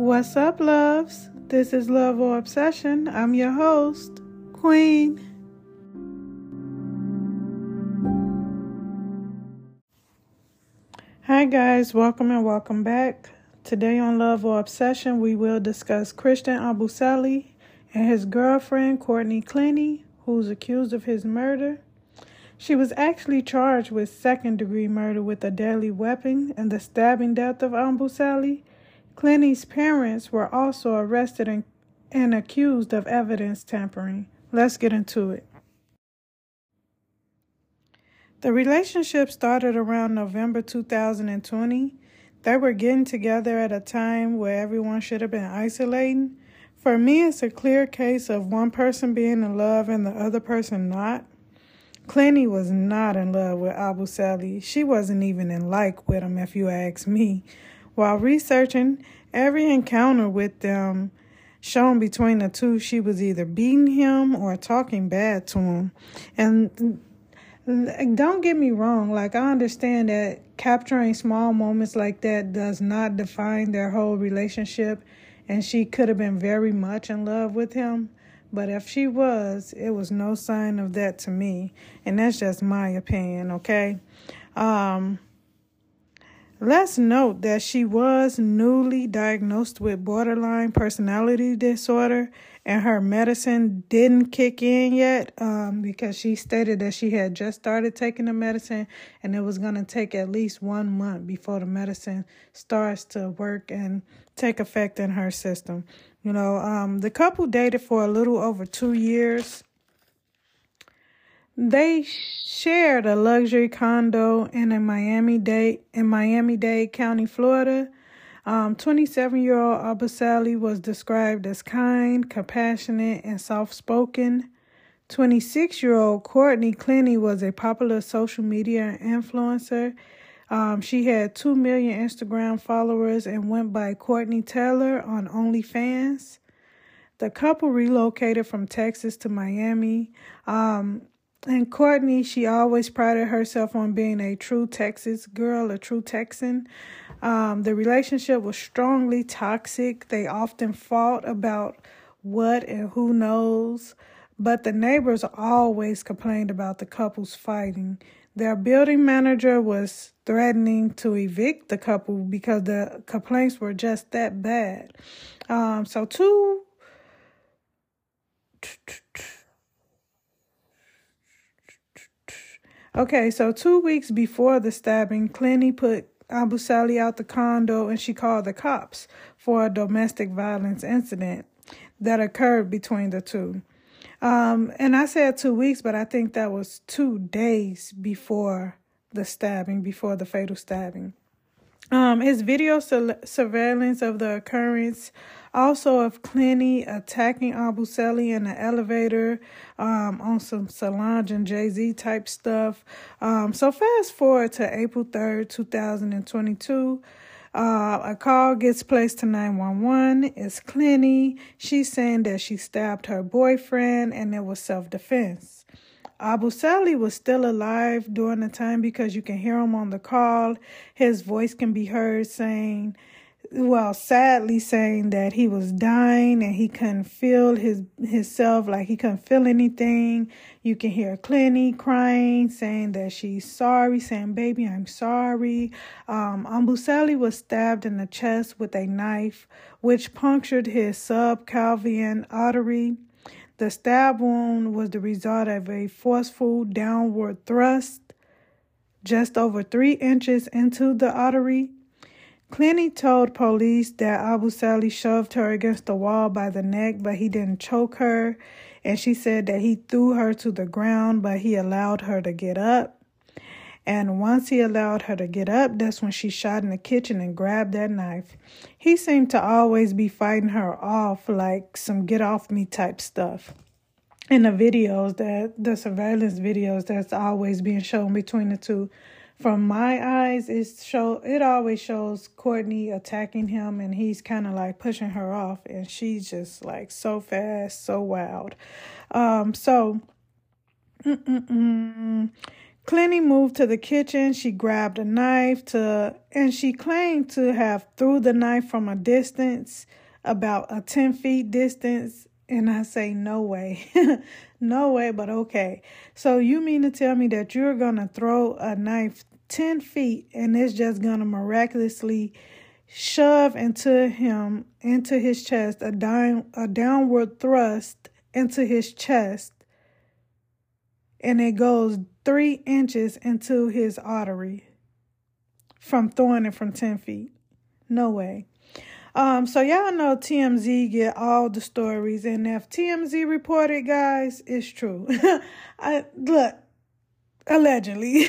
What's up, loves? This is Love or Obsession. I'm your host, Queen. Hi, guys. Welcome and welcome back. Today on Love or Obsession, we will discuss Christian Abusele and his girlfriend, Courtney Clenny, who's accused of his murder. She was actually charged with second-degree murder with a deadly weapon and the stabbing death of Abusele. Clenny's parents were also arrested and accused of evidence tampering. Let's get into it. The relationship started around November 2020. They were getting together at a time where everyone should have been isolating. For me, it's a clear case of one person being in love and the other person not. Clenny was not in love with Abusele. She wasn't even in like with him, if you ask me. While researching, every encounter with them shown between the two, she was either beating him or talking bad to him. And don't get me wrong, I understand that capturing small moments like that does not define their whole relationship, and she could have been very much in love with him. But if she was, it was no sign of that to me. And that's just my opinion, okay? Let's note that she was newly diagnosed with borderline personality disorder, and her medicine didn't kick in yet because she stated that she had just started taking the medicine and it was going to take at least 1 month before the medicine starts to work and take effect in her system. The couple dated for a little over 2 years. They shared a luxury condo in Miami-Dade County, Florida. 27-year-old Abusele was described as kind, compassionate, and soft-spoken. 26-year-old Courtney Clenny was a popular social media influencer. She had 2 million Instagram followers and went by Courtney Taylor on OnlyFans. The couple relocated from Texas to Miami. And Courtney, she always prided herself on being a true Texas girl, a true Texan. The relationship was strongly toxic. They often fought about what and who knows. But the neighbors always complained about the couples fighting. Their building manager was threatening to evict the couple because the complaints were just that bad. So 2 weeks before the stabbing, Clenny put Abusele out the condo and she called the cops for a domestic violence incident that occurred between the two. And I said 2 weeks, but I think that was 2 days before the stabbing, before the fatal stabbing. His video surveillance of the occurrence, also of Clenny attacking Abusele in the elevator, on some Solange and Jay-Z type stuff. So fast forward to April 3rd, 2022. A call gets placed to 911. It's Clenny. She's saying that she stabbed her boyfriend and it was self-defense. Abusele was still alive during the time because you can hear him on the call. His voice can be heard sadly saying that he was dying and he couldn't feel himself, he couldn't feel anything. You can hear Clenny crying, saying that she's sorry, saying, "Baby, I'm sorry." Abusele was stabbed in the chest with a knife, which punctured his subclavian artery. The stab wound was the result of a forceful downward thrust just over 3 inches into the artery. Clenny told police that Abusele shoved her against the wall by the neck, but he didn't choke her. And she said that he threw her to the ground, but he allowed her to get up. And once he allowed her to get up, that's when she shot in the kitchen and grabbed that knife. He seemed to always be fighting her off like some get off me type stuff. In the the surveillance videos that's always being shown between the two, from my eyes, it always shows Courtney attacking him and he's kind of pushing her off and she's just so fast, so wild. Clenny moved to the kitchen. She grabbed a knife and she claimed to have threw the knife from a distance, about a 10 feet distance. And I say, no way. No way, but okay. So you mean to tell me that you're going to throw a knife 10 feet and it's just going to miraculously shove into his chest, a downward thrust into his chest, and it goes 3 inches into his artery from throwing it from 10 feet? No way. So y'all know TMZ get all the stories, and if TMZ reported, guys, it's true. Look, allegedly.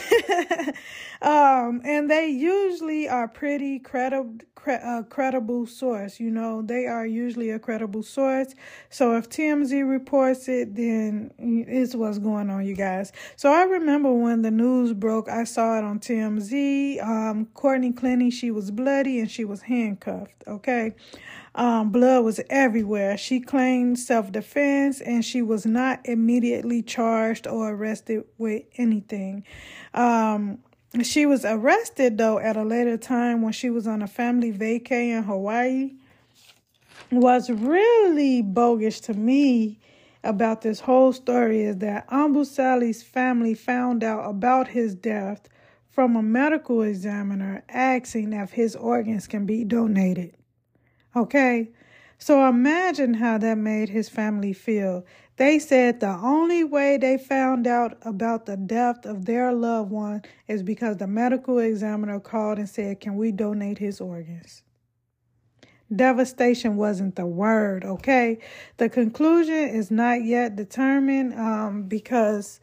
And they usually are pretty credible source. You know, they are usually a credible source. So if TMZ reports it, then it's what's going on, you guys. So I remember when the news broke, I saw it on TMZ. Courtney Clenny, she was bloody and she was handcuffed. Okay. Blood was everywhere. She claimed self-defense and she was not immediately charged or arrested with anything. She was arrested, though, at a later time when she was on a family vacay in Hawaii. What's really bogus to me about this whole story is that Ambosali's family found out about his death from a medical examiner asking if his organs can be donated. Okay, so imagine how that made his family feel. They said the only way they found out about the death of their loved one is because the medical examiner called and said, can we donate his organs? Devastation wasn't the word, okay? The conclusion is not yet determined because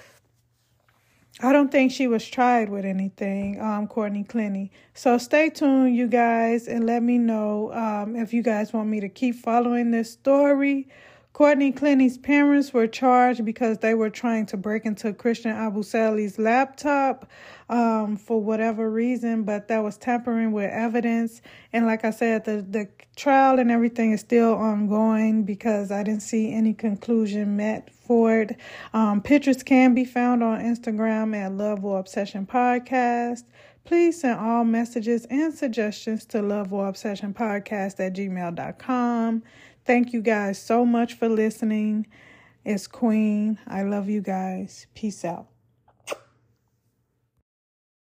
I don't think she was tried with anything, Courtney Clenny. So stay tuned, you guys, and let me know if you guys want me to keep following this story. Courtney Clenny's parents were charged because they were trying to break into Christian Ambosali's laptop for whatever reason, but that was tampering with evidence. And like I said, the trial and everything is still ongoing because I didn't see any conclusion met for it. Pictures can be found on Instagram at Love or Obsession Podcast. Please send all messages and suggestions to loveorobsessionpodcast@gmail.com. Thank you guys so much for listening. It's Queen. I love you guys. Peace out.